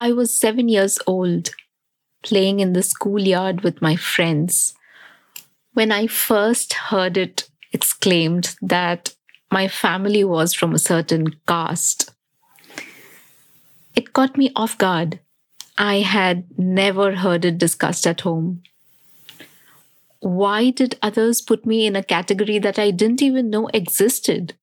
I was 7 years old, playing in the schoolyard with my friends, when I first heard it exclaimed that my family was from a certain caste. It caught me off guard. I had never heard it discussed at home. Why did others put me in a category that I didn't even know existed?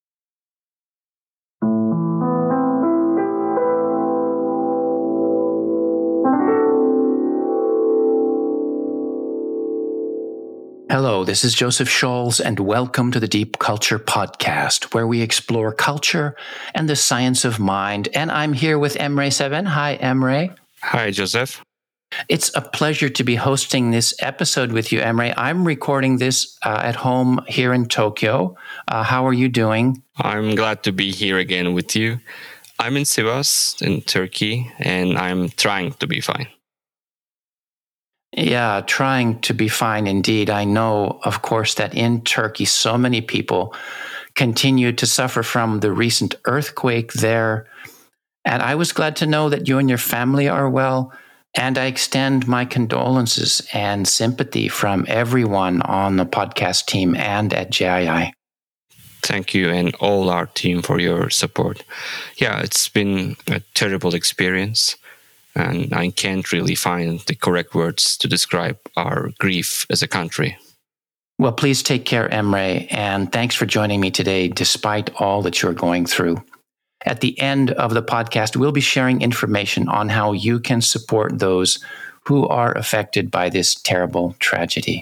Hello, this is Joseph Scholz, and welcome to the Deep Culture Podcast, where we explore culture and the science of mind. And I'm here with Emre Seven. Hi, Emre. Hi, Joseph. It's a pleasure to be hosting this episode with you, Emre. I'm recording this at home here in Tokyo. How are you doing? I'm glad to be here again with you. I'm in Sivas, in Turkey, and I'm trying to be fine. Yeah, trying to be fine indeed. I know, of course, that in Turkey, so many people continue to suffer from the recent earthquake there. And I was glad to know that you and your family are well. And I extend my condolences and sympathy from everyone on the podcast team and at JII. Thank you and all our team for your support. Yeah, it's been a terrible experience. And I can't really find the correct words to describe our grief as a country. Well, please take care, Emre, and thanks for joining me today, despite all that you're going through. At the end of the podcast, we'll be sharing information on how you can support those who are affected by this terrible tragedy.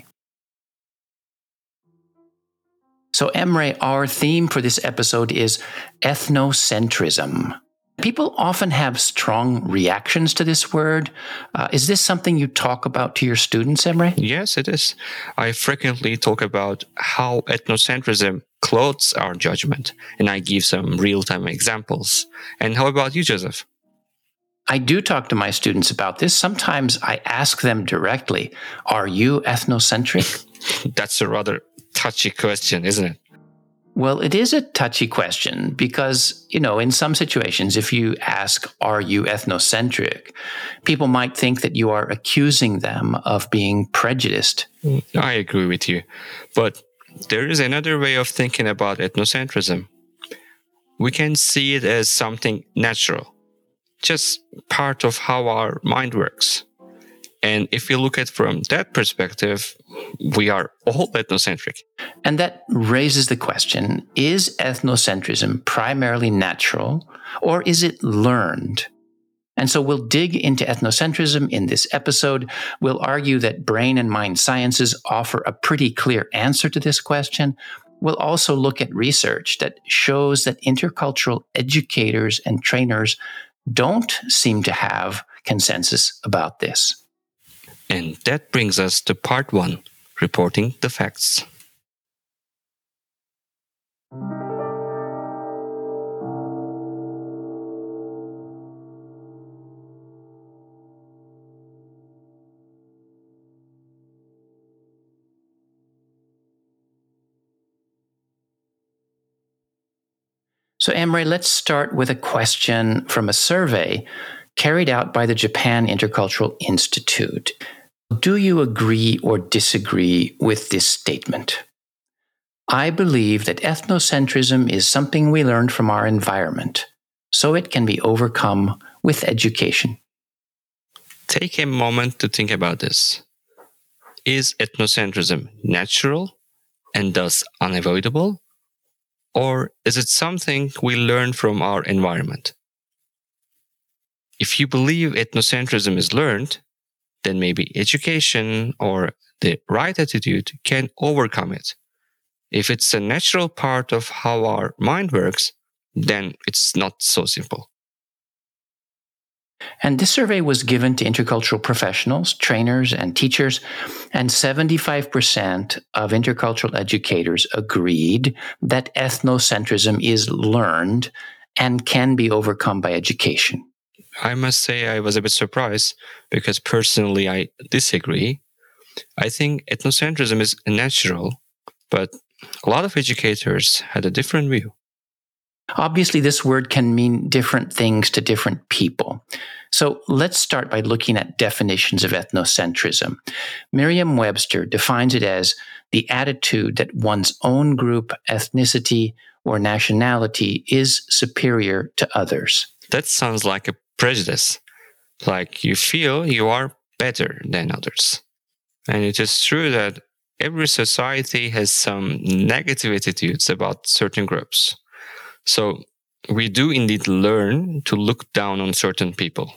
So, Emre, our theme for this episode is ethnocentrism. People often have strong reactions to this word. Is this something you talk about to your students, Emre? Yes, it is. I frequently talk about how ethnocentrism clothes our judgment, and I give some real-time examples. And how about you, Joseph? I do talk to my students about this. Sometimes I ask them directly, are you ethnocentric? That's a rather touchy question, isn't it? Well, it is a touchy question because, in some situations, if you ask, are you ethnocentric, people might think that you are accusing them of being prejudiced. I agree with you. But there is another way of thinking about ethnocentrism. We can see it as something natural, just part of how our mind works. And if you look at it from that perspective, we are all ethnocentric. And that raises the question, is ethnocentrism primarily natural or is it learned? And so we'll dig into ethnocentrism in this episode. We'll argue that brain and mind sciences offer a pretty clear answer to this question. We'll also look at research that shows that intercultural educators and trainers don't seem to have consensus about this. And that brings us to part 1, reporting the facts. So, Emre, let's start with a question from a survey carried out by the Japan Intercultural Institute. Do you agree or disagree with this statement? I believe that ethnocentrism is something we learned from our environment, so it can be overcome with education. Take a moment to think about this. Is ethnocentrism natural and thus unavoidable? Or is it something we learn from our environment? If you believe ethnocentrism is learned, then maybe education or the right attitude can overcome it. If it's a natural part of how our mind works, then it's not so simple. And this survey was given to intercultural professionals, trainers, and teachers, and 75% of intercultural educators agreed that ethnocentrism is learned and can be overcome by education. I must say I was a bit surprised because personally I disagree. I think ethnocentrism is natural, but a lot of educators had a different view. Obviously, this word can mean different things to different people. So let's start by looking at definitions of ethnocentrism. Merriam-Webster defines it as the attitude that one's own group, ethnicity, or nationality is superior to others. That sounds like a prejudice, like you feel you are better than others. And it is true that every society has some negative attitudes about certain groups. So we do indeed learn to look down on certain people.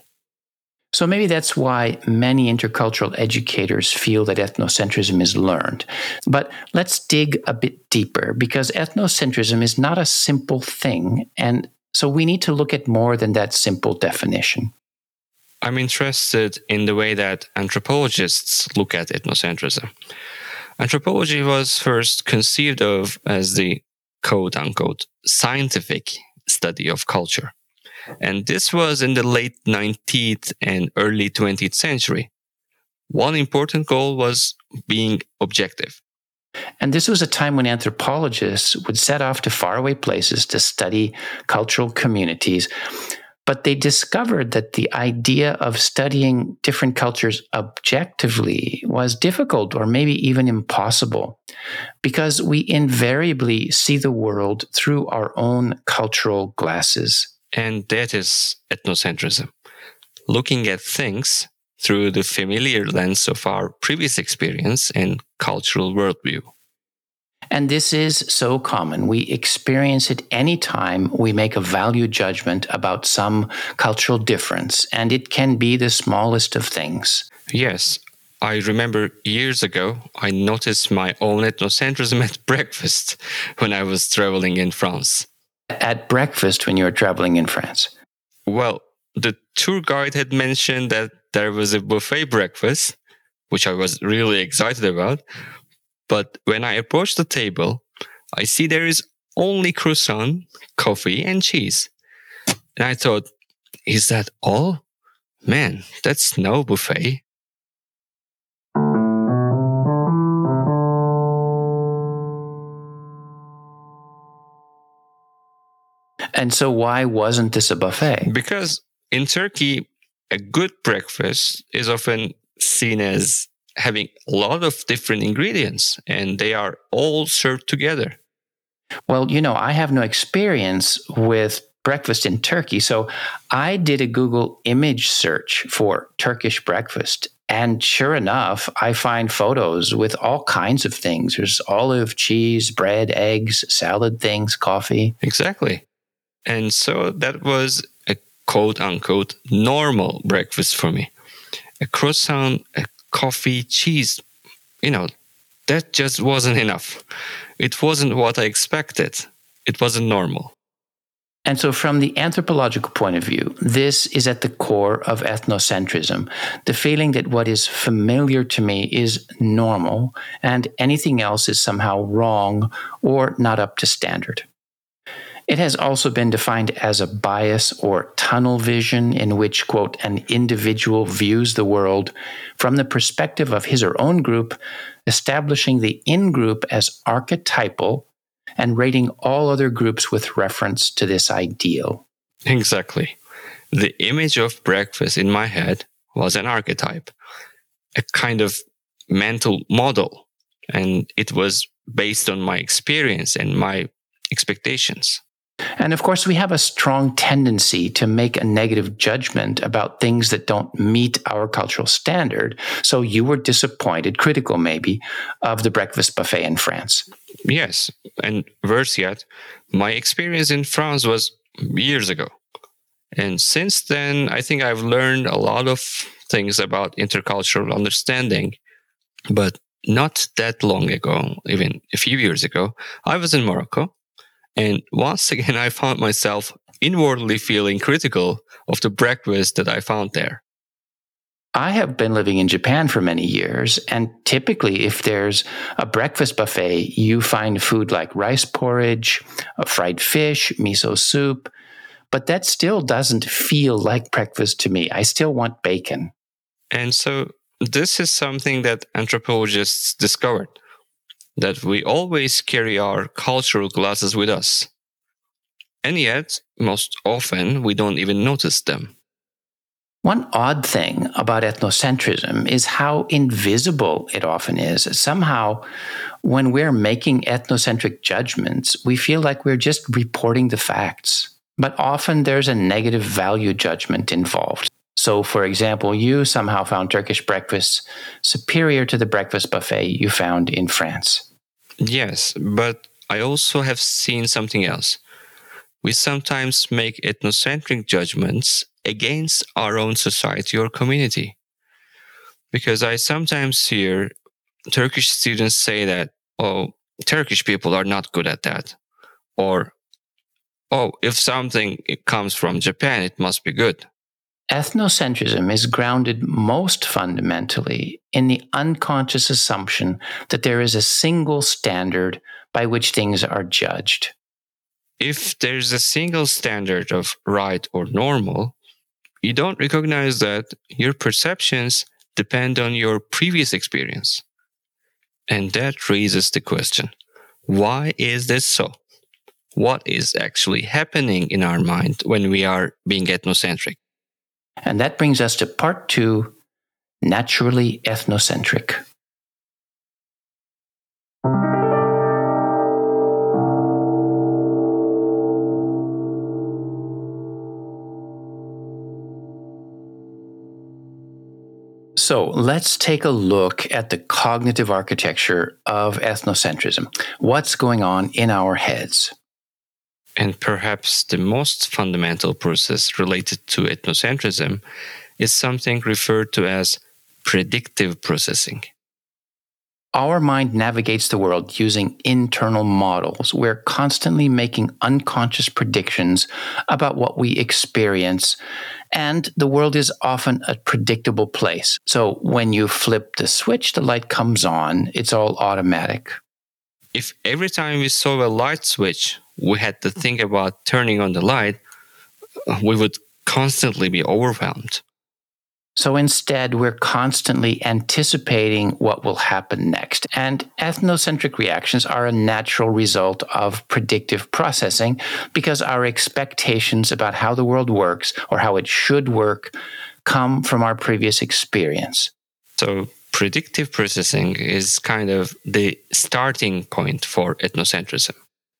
So maybe that's why many intercultural educators feel that ethnocentrism is learned. But let's dig a bit deeper, because ethnocentrism is not a simple thing, and so we need to look at more than that simple definition. I'm interested in the way that anthropologists look at ethnocentrism. Anthropology was first conceived of as the quote-unquote scientific study of culture. And this was in the late 19th and early 20th century. One important goal was being objective. And this was a time when anthropologists would set off to faraway places to study cultural communities. But they discovered that the idea of studying different cultures objectively was difficult or maybe even impossible, because we invariably see the world through our own cultural glasses. And that is ethnocentrism, looking at things through the familiar lens of our previous experience and cultural worldview. And this is so common. We experience it anytime we make a value judgment about some cultural difference, and it can be the smallest of things. Yes, I remember years ago, I noticed my own ethnocentrism at breakfast when I was traveling in France. At breakfast when you were traveling in France? Well, the tour guide had mentioned that there was a buffet breakfast, which I was really excited about. But when I approached the table, I see there is only croissant, coffee, and cheese. And I thought, is that all? Man, that's no buffet. And so why wasn't this a buffet? Because in Turkey, a good breakfast is often seen as having a lot of different ingredients, and they are all served together. Well, I have no experience with breakfast in Turkey, so I did a Google image search for Turkish breakfast. And sure enough, I find photos with all kinds of things. There's olive, cheese, bread, eggs, salad things, coffee. Exactly. And so that was a quote-unquote normal breakfast for me. A croissant, a coffee, cheese, that just wasn't enough. It wasn't what I expected. It wasn't normal. And so from the anthropological point of view, this is at the core of ethnocentrism, the feeling that what is familiar to me is normal and anything else is somehow wrong or not up to standard. It has also been defined as a bias or tunnel vision in which, quote, an individual views the world from the perspective of his or own group, establishing the in-group as archetypal and rating all other groups with reference to this ideal. Exactly. The image of breakfast in my head was an archetype, a kind of mental model, and it was based on my experience and my expectations. And of course, we have a strong tendency to make a negative judgment about things that don't meet our cultural standard. So you were disappointed, critical maybe, of the breakfast buffet in France. Yes, and worse yet, my experience in France was years ago. And since then, I think I've learned a lot of things about intercultural understanding. But not that long ago, even a few years ago, I was in Morocco. And once again, I found myself inwardly feeling critical of the breakfast that I found there. I have been living in Japan for many years, and typically if there's a breakfast buffet, you find food like rice porridge, fried fish, miso soup, but that still doesn't feel like breakfast to me. I still want bacon. And so this is something that anthropologists discovered, that we always carry our cultural glasses with us. And yet, most often, we don't even notice them. One odd thing about ethnocentrism is how invisible it often is. Somehow, when we're making ethnocentric judgments, we feel like we're just reporting the facts. But often there's a negative value judgment involved. So, for example, you somehow found Turkish breakfast superior to the breakfast buffet you found in France. Yes, but I also have seen something else. We sometimes make ethnocentric judgments against our own society or community. Because I sometimes hear Turkish students say that, oh, Turkish people are not good at that. Or, oh, if something comes from Japan, it must be good. Ethnocentrism is grounded most fundamentally in the unconscious assumption that there is a single standard by which things are judged. If there's a single standard of right or normal, you don't recognize that your perceptions depend on your previous experience. And that raises the question, why is this so? What is actually happening in our mind when we are being ethnocentric? And that brings us to part 2, naturally ethnocentric. So let's take a look at the cognitive architecture of ethnocentrism. What's going on in our heads? And perhaps the most fundamental process related to ethnocentrism is something referred to as predictive processing. Our mind navigates the world using internal models. We're constantly making unconscious predictions about what we experience, and the world is often a predictable place. So when you flip the switch, the light comes on. It's all automatic. If every time we saw a light switch, we had to think about turning on the light, we would constantly be overwhelmed. So instead, we're constantly anticipating what will happen next. And ethnocentric reactions are a natural result of predictive processing because our expectations about how the world works or how it should work come from our previous experience. So predictive processing is kind of the starting point for ethnocentrism.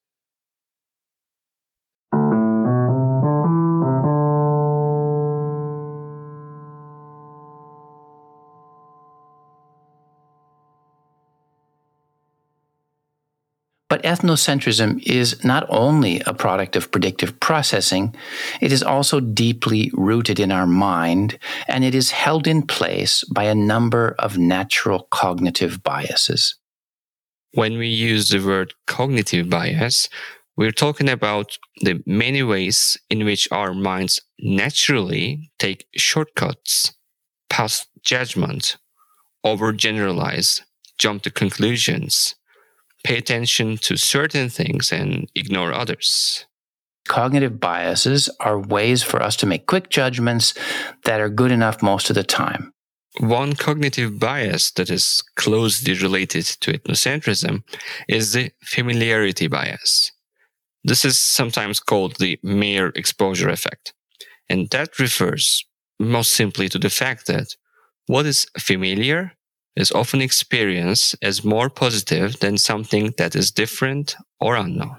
But ethnocentrism is not only a product of predictive processing, it is also deeply rooted in our mind, and it is held in place by a number of natural cognitive biases. When we use the word cognitive bias, we're talking about the many ways in which our minds naturally take shortcuts, pass judgment, overgeneralize, jump to conclusions, pay attention to certain things and ignore others. Cognitive biases are ways for us to make quick judgments that are good enough most of the time. One cognitive bias that is closely related to ethnocentrism is the familiarity bias. This is sometimes called the mere exposure effect, and that refers most simply to the fact that what is familiar is often experienced as more positive than something that is different or unknown.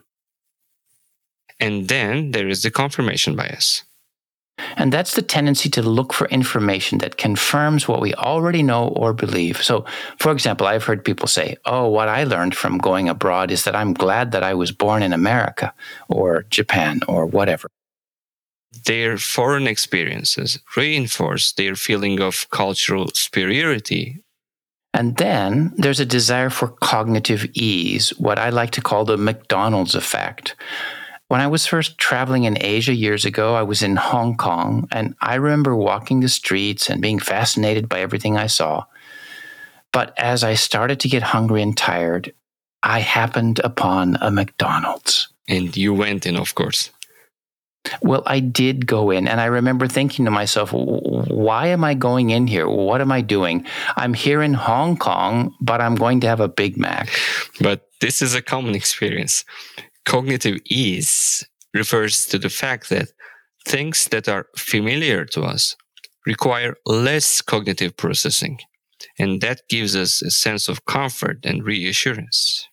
And then there is the confirmation bias. And that's the tendency to look for information that confirms what we already know or believe. So, for example, I've heard people say, oh, what I learned from going abroad is that I'm glad that I was born in America or Japan or whatever. Their foreign experiences reinforce their feeling of cultural superiority. And then there's a desire for cognitive ease, what I like to call the McDonald's effect. When I was first traveling in Asia years ago, I was in Hong Kong, and I remember walking the streets and being fascinated by everything I saw. But as I started to get hungry and tired, I happened upon a McDonald's. And you went in, of course. Well, I did go in, and I remember thinking to myself, why am I going in here? What am I doing? I'm here in Hong Kong, but I'm going to have a Big Mac. But this is a common experience. Cognitive ease refers to the fact that things that are familiar to us require less cognitive processing, and that gives us a sense of comfort and reassurance.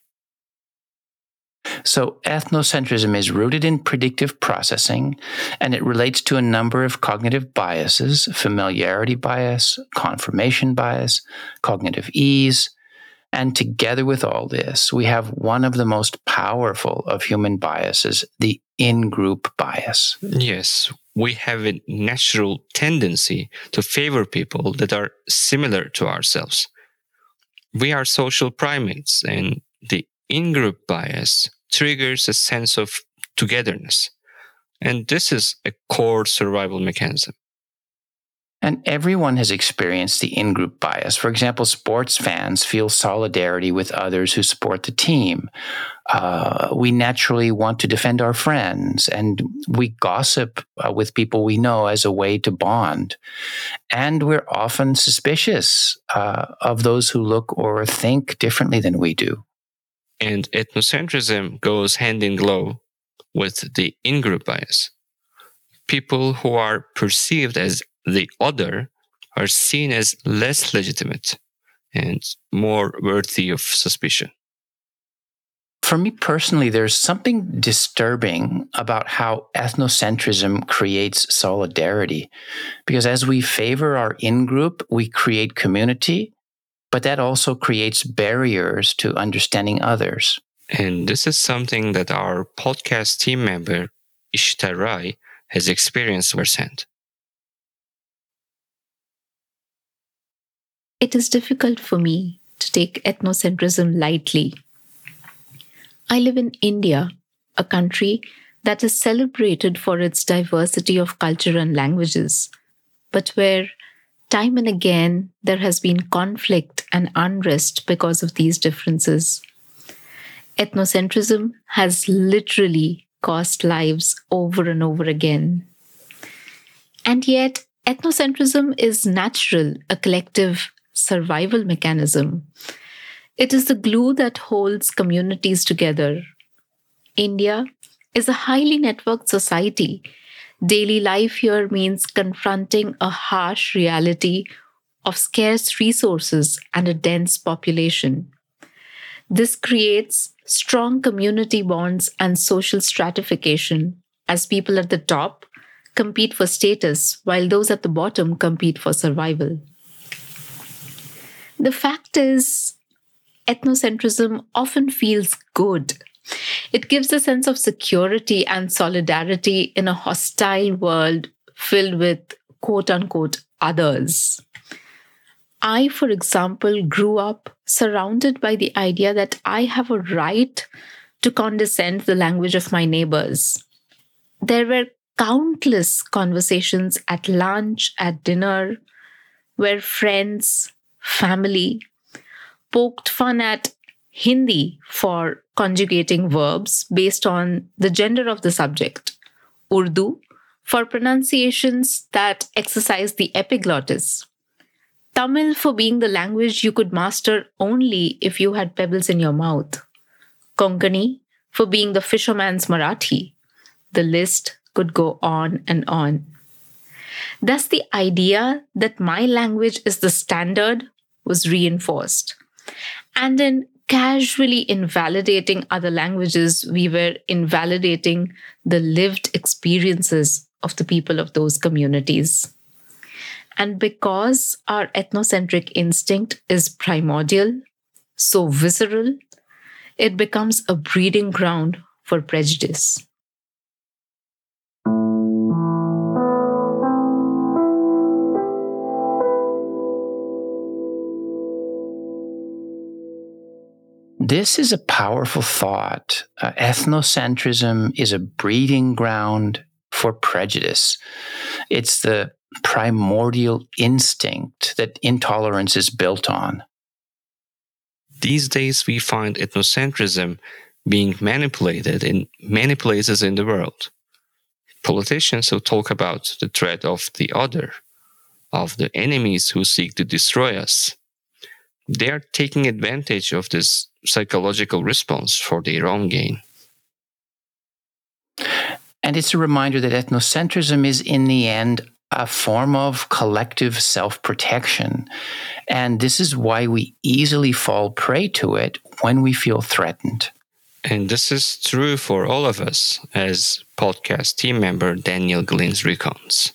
So, ethnocentrism is rooted in predictive processing, and it relates to a number of cognitive biases: familiarity bias, confirmation bias, cognitive ease. And together with all this, we have one of the most powerful of human biases, the in-group bias. Yes, we have a natural tendency to favor people that are similar to ourselves. We are social primates, and the in-group bias triggers a sense of togetherness. And this is a core survival mechanism. And everyone has experienced the in-group bias. For example, sports fans feel solidarity with others who support the team. We naturally want to defend our friends, and we gossip with people we know as a way to bond. And we're often suspicious of those who look or think differently than we do. And ethnocentrism goes hand in glove with the in-group bias. People who are perceived as the other are seen as less legitimate and more worthy of suspicion. For me personally, there's something disturbing about how ethnocentrism creates solidarity. Because as we favor our in-group, we create community, but that also creates barriers to understanding others. And this is something that our podcast team member, Ishita Rai, has experienced firsthand. It is difficult for me to take ethnocentrism lightly. I live in India, a country that is celebrated for its diversity of culture and languages, but where time and again there has been conflict and unrest because of these differences. Ethnocentrism has literally cost lives over and over again. And yet, ethnocentrism is natural, a collective survival mechanism. It is the glue that holds communities together. India is a highly networked society. Daily life here means confronting a harsh reality of scarce resources and a dense population. This creates strong community bonds and social stratification as people at the top compete for status while those at the bottom compete for survival. The fact is, ethnocentrism often feels good. It gives a sense of security and solidarity in a hostile world filled with quote-unquote others. I, for example, grew up surrounded by the idea that I have a right to condescend the language of my neighbors. There were countless conversations at lunch, at dinner, where friends, family poked fun at Hindi for conjugating verbs based on the gender of the subject, Urdu for pronunciations that exercise the epiglottis, Tamil for being the language you could master only if you had pebbles in your mouth, Konkani for being the fisherman's Marathi. The list could go on and on. Thus, the idea that my language is the standard was reinforced. And in casually invalidating other languages, we were invalidating the lived experiences of the people of those communities. And because our ethnocentric instinct is primordial, so visceral, it becomes a breeding ground for prejudice. This is a powerful thought. Ethnocentrism is a breeding ground for prejudice. It's the primordial instinct that intolerance is built on. These days, we find ethnocentrism being manipulated in many places in the world. Politicians who talk about the threat of the other, of the enemies who seek to destroy us, they are taking advantage of this psychological response for their own gain. And it's a reminder that ethnocentrism is, in the end, a form of collective self-protection. And this is why we easily fall prey to it when we feel threatened. And this is true for all of us, as podcast team member Daniel Glins recounts.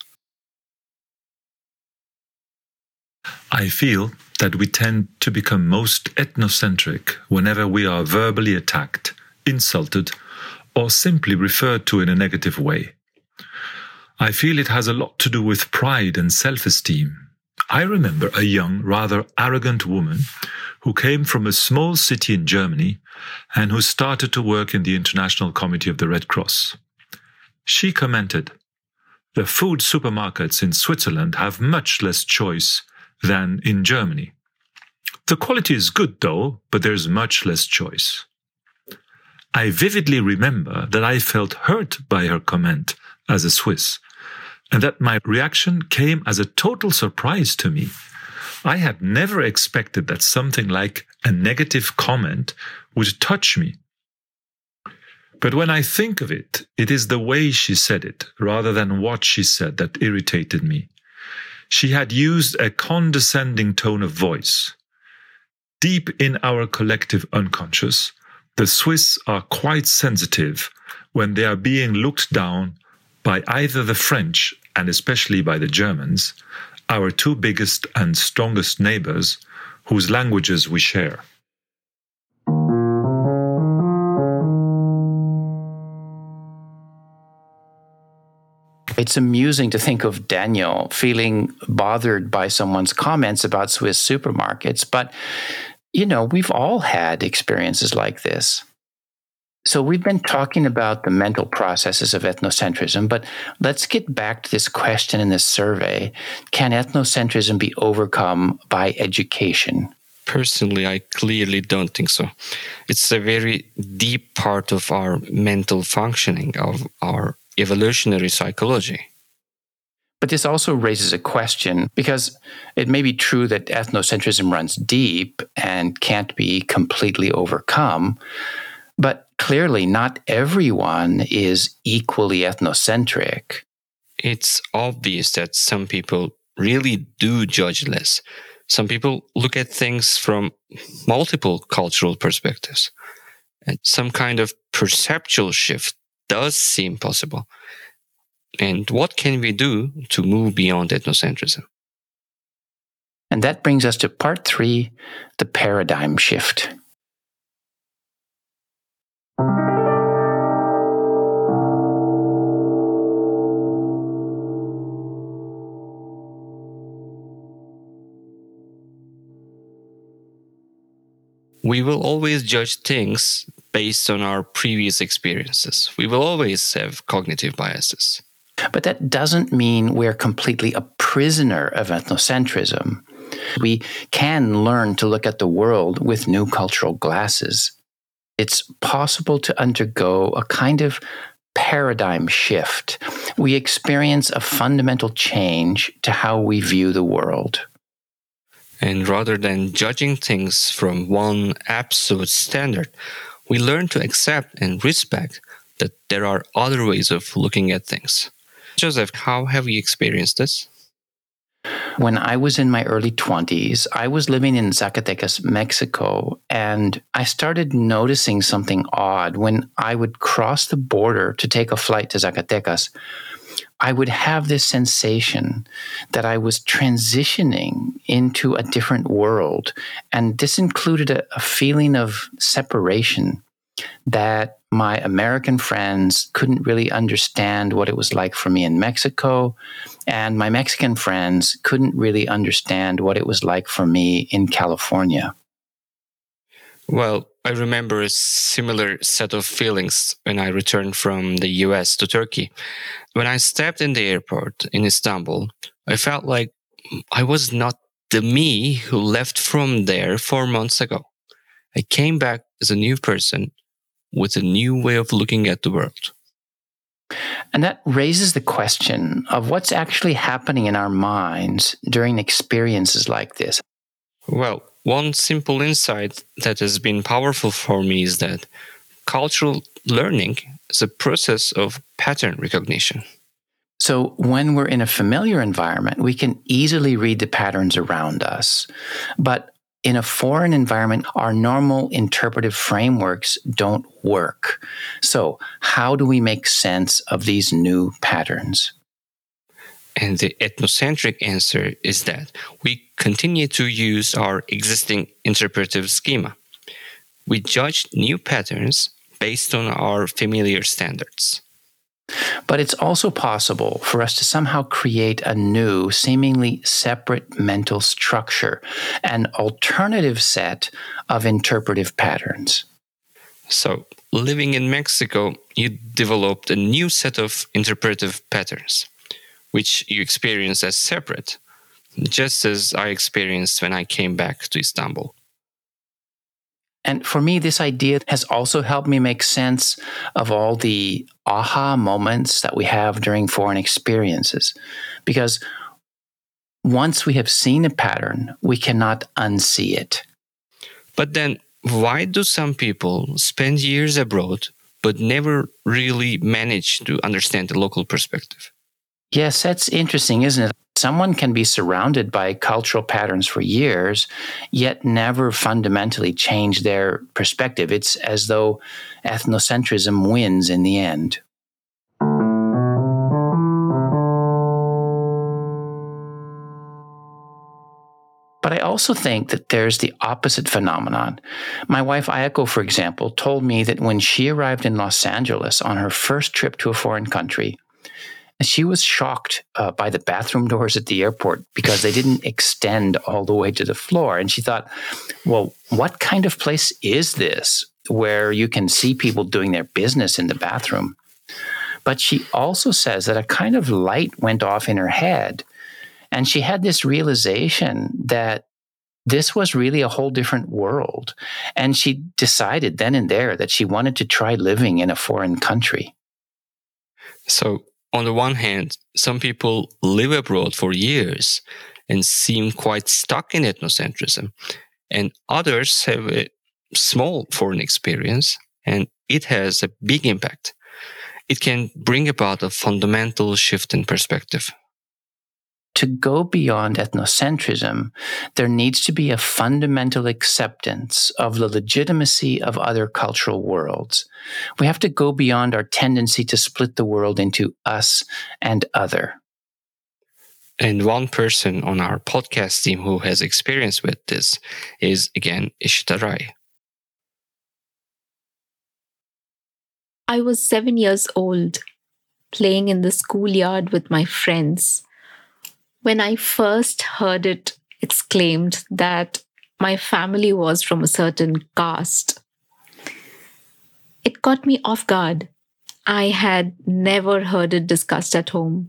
I feel that we tend to become most ethnocentric whenever we are verbally attacked, insulted, or simply referred to in a negative way. I feel it has a lot to do with pride and self-esteem. I remember a young, rather arrogant woman who came from a small city in Germany and who started to work in the International Committee of the Red Cross. She commented, "The food supermarkets in Switzerland have much less choice than in Germany. The quality is good though, but there's much less choice." I vividly remember that I felt hurt by her comment as a Swiss, and that my reaction came as a total surprise to me. I had never expected that something like a negative comment would touch me. But when I think of it, it is the way she said it, rather than what she said, that irritated me. She had used a condescending tone of voice. Deep in our collective unconscious, the Swiss are quite sensitive when they are being looked down by either the French, and especially by the Germans, our two biggest and strongest neighbors, whose languages we share. It's amusing to think of Daniel feeling bothered by someone's comments about Swiss supermarkets, but, we've all had experiences like this. So we've been talking about the mental processes of ethnocentrism, but let's get back to this question in this survey. Can ethnocentrism be overcome by education? Personally, I clearly don't think so. It's a very deep part of our mental functioning, of our evolutionary psychology. But this also raises a question, because it may be true that ethnocentrism runs deep and can't be completely overcome, but clearly not everyone is equally ethnocentric. It's obvious that some people really do judge less. Some people look at things from multiple cultural perspectives, and some kind of perceptual shift does seem possible. And what can we do to move beyond ethnocentrism? And that brings us to part 3, the paradigm shift. We will always judge things based on our previous experiences. We will always have cognitive biases. But that doesn't mean we're completely a prisoner of ethnocentrism. We can learn to look at the world with new cultural glasses. It's possible to undergo a kind of paradigm shift. We experience a fundamental change to how we view the world. And rather than judging things from one absolute standard, we learn to accept and respect that there are other ways of looking at things. Joseph, how have you experienced this? When I was in my early 20s, I was living in Zacatecas, Mexico, and I started noticing something odd. When I would cross the border to take a flight to Zacatecas, I would have this sensation that I was transitioning into a different world. And this included a feeling of separation, that my American friends couldn't really understand what it was like for me in Mexico, and my Mexican friends couldn't really understand what it was like for me in California. Well, I remember a similar set of feelings when I returned from the US to Turkey. When I stepped in the airport in Istanbul, I felt like I was not the me who left from there 4 months ago. I came back as a new person with a new way of looking at the world. And that raises the question of what's actually happening in our minds during experiences like this. Well, one simple insight that has been powerful for me is that cultural learning is a process of pattern recognition. So when we're in a familiar environment, we can easily read the patterns around us. But in a foreign environment, our normal interpretive frameworks don't work. So how do we make sense of these new patterns? And the ethnocentric answer is that we continue to use our existing interpretive schema. We judge new patterns based on our familiar standards. But it's also possible for us to somehow create a new, seemingly separate mental structure, an alternative set of interpretive patterns. So, living in Mexico, you developed a new set of interpretive patterns, which you experience as separate, just as I experienced when I came back to Istanbul. And for me, this idea has also helped me make sense of all the aha moments that we have during foreign experiences. Because once we have seen a pattern, we cannot unsee it. But then, why do some people spend years abroad but never really manage to understand the local perspective? Yes, that's interesting, isn't it? Someone can be surrounded by cultural patterns for years, yet never fundamentally change their perspective. It's as though ethnocentrism wins in the end. But I also think that there's the opposite phenomenon. My wife Ayako, for example, told me that when she arrived in Los Angeles on her first trip to a foreign country, she was shocked by the bathroom doors at the airport because they didn't extend all the way to the floor. And she thought, well, what kind of place is this where you can see people doing their business in the bathroom? But she also says that a kind of light went off in her head. And she had this realization that this was really a whole different world. And she decided then and there that she wanted to try living in a foreign country. So, on the one hand, some people live abroad for years and seem quite stuck in ethnocentrism, and others have a small foreign experience, and it has a big impact. It can bring about a fundamental shift in perspective. To go beyond ethnocentrism, there needs to be a fundamental acceptance of the legitimacy of other cultural worlds. We have to go beyond our tendency to split the world into us and other. And one person on our podcast team who has experience with this is, again, Ishita Rai. I was 7 years old, playing in the schoolyard with my friends, when I first heard it exclaimed that my family was from a certain caste. It caught me off guard. I had never heard it discussed at home.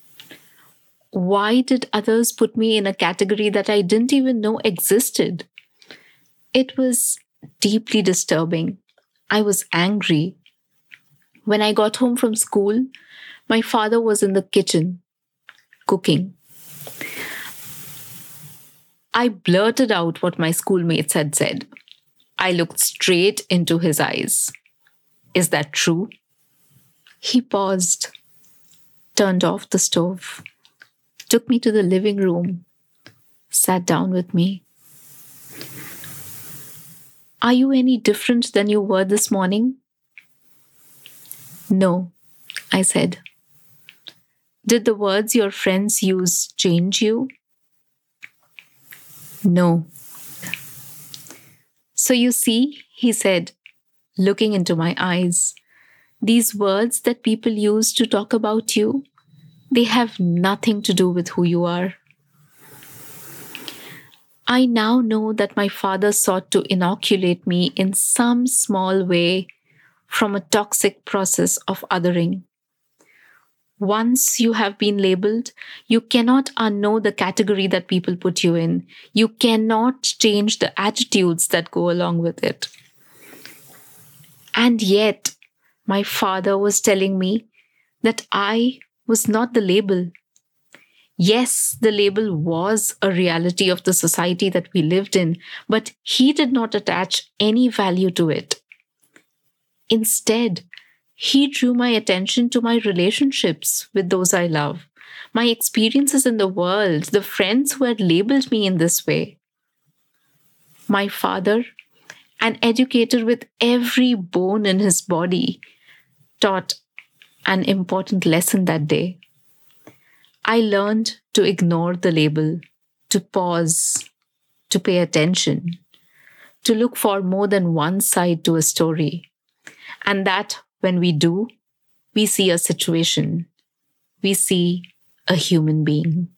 Why did others put me in a category that I didn't even know existed? It was deeply disturbing. I was angry. When I got home from school, my father was in the kitchen, cooking. I blurted out what my schoolmates had said. I looked straight into his eyes. Is that true? He paused, turned off the stove, took me to the living room, sat down with me. Are you any different than you were this morning? No, I said. Did the words your friends use change you? No. So you see, he said, looking into my eyes, these words that people use to talk about you, they have nothing to do with who you are. I now know that my father sought to inoculate me in some small way from a toxic process of othering. Once you have been labeled, you cannot unknow the category that people put you in. You cannot change the attitudes that go along with it. And yet, my father was telling me that I was not the label. Yes, the label was a reality of the society that we lived in, but he did not attach any value to it. Instead, he drew my attention to my relationships with those I love, my experiences in the world, the friends who had labeled me in this way. My father, an educator with every bone in his body, taught an important lesson that day. I learned to ignore the label, to pause, to pay attention, to look for more than one side to a story. And that when we do, we see a situation, we see a human being.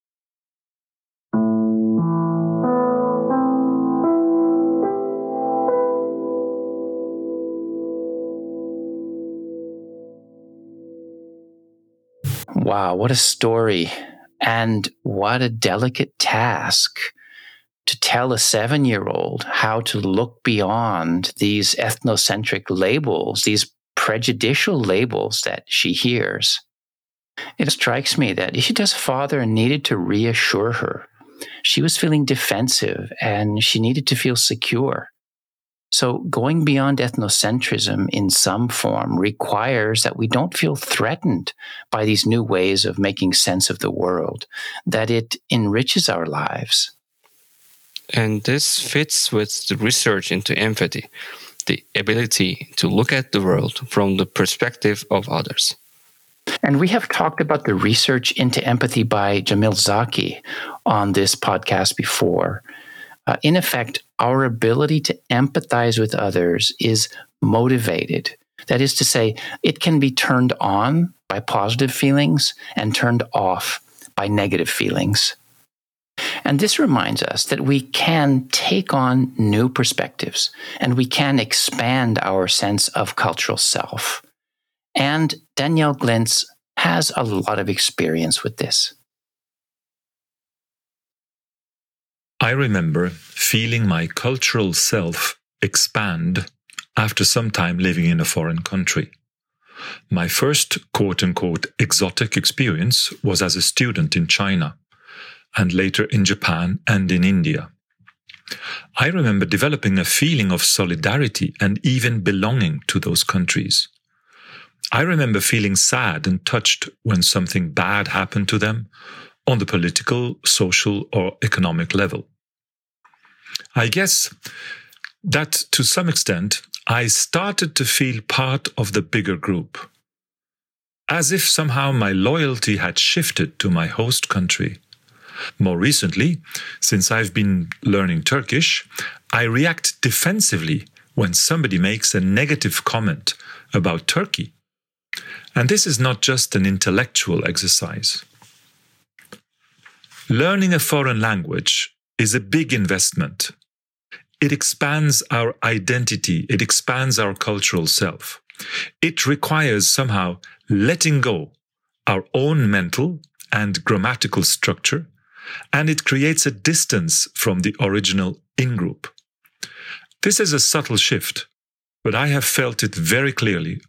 Wow, what a story. And what a delicate task to tell a 7-year-old how to look beyond these ethnocentric labels, these prejudicial labels that she hears. It strikes me that Ishita's father needed to reassure her. She was feeling defensive and she needed to feel secure. So going beyond ethnocentrism in some form requires that we don't feel threatened by these new ways of making sense of the world, that it enriches our lives. And this fits with the research into empathy, the ability to look at the world from the perspective of others. And we have talked about the research into empathy by Jamil Zaki on this podcast before. In effect, our ability to empathize with others is motivated. That is to say, it can be turned on by positive feelings and turned off by negative feelings. And this reminds us that we can take on new perspectives and we can expand our sense of cultural self. And Danielle Glintz has a lot of experience with this. I remember feeling my cultural self expand after some time living in a foreign country. My first quote-unquote exotic experience was as a student in China, and later in Japan and in India. I remember developing a feeling of solidarity and even belonging to those countries. I remember feeling sad and touched when something bad happened to them on the political, social, or economic level. I guess that to some extent, I started to feel part of the bigger group, as if somehow my loyalty had shifted to my host country. More recently, since I've been learning Turkish, I react defensively when somebody makes a negative comment about Turkey. And this is not just an intellectual exercise. Learning a foreign language is a big investment. It expands our identity. It expands our cultural self. It requires somehow letting go our own mental and grammatical structure, and it creates a distance from the original in-group. This is a subtle shift, but I have felt it very clearly.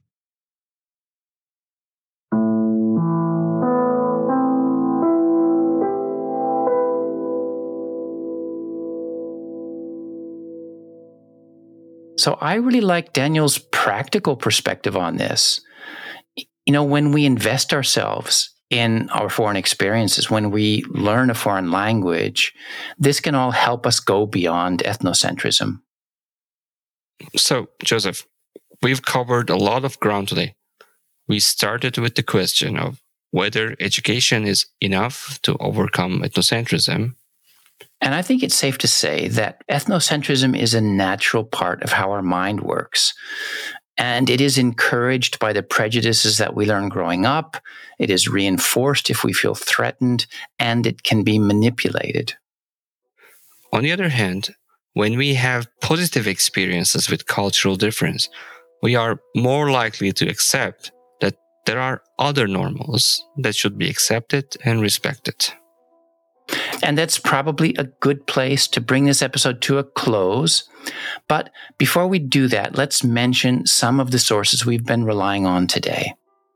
So I really like Daniel's practical perspective on this. You know, when we invest ourselves in our foreign experiences, when we learn a foreign language, this can all help us go beyond ethnocentrism. So, Joseph, we've covered a lot of ground today. We started with the question of whether education is enough to overcome ethnocentrism. And I think it's safe to say that ethnocentrism is a natural part of how our mind works. And it is encouraged by the prejudices that we learn growing up. It is reinforced if we feel threatened, and it can be manipulated. On the other hand, when we have positive experiences with cultural difference, we are more likely to accept that there are other normals that should be accepted and respected. And that's probably a good place to bring this episode to a close. But before we do that, let's mention some of the sources we've been relying on today.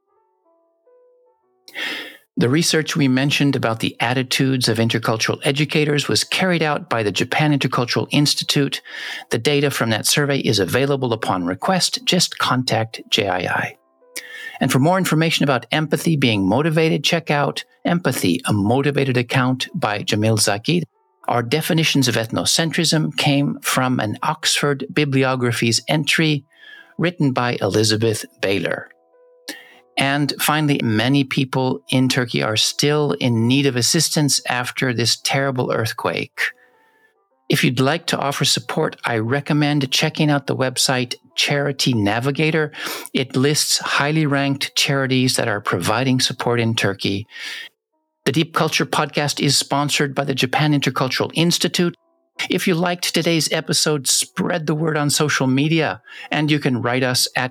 The research we mentioned about the attitudes of intercultural educators was carried out by the Japan Intercultural Institute. The data from that survey is available upon request. Just contact JII. And for more information about empathy being motivated, check out Empathy, a Motivated Account by Jamil Zaki. Our definitions of ethnocentrism came from an Oxford Bibliographies entry written by Elizabeth Baylor. And finally, many people in Turkey are still in need of assistance after this terrible earthquake. If you'd like to offer support, I recommend checking out the website Charity Navigator. It lists highly ranked charities that are providing support in Turkey. The Deep Culture podcast is sponsored by the Japan Intercultural Institute. If you liked today's episode, spread the word on social media, and you can write us at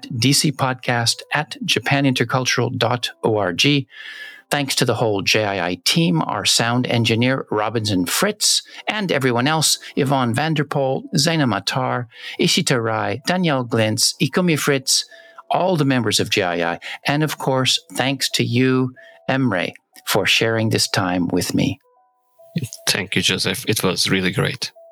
dcpodcast@japanintercultural.org. Thanks to the whole JII team, our sound engineer, Robinson Fritz, and everyone else, Yvonne Vanderpoel, Zaina Matar, Ishita Rai, Danielle Glintz, Ikumi Fritz, all the members of JII, and of course, thanks to you, Emre, for sharing this time with me. Thank you, Joseph. It was really great.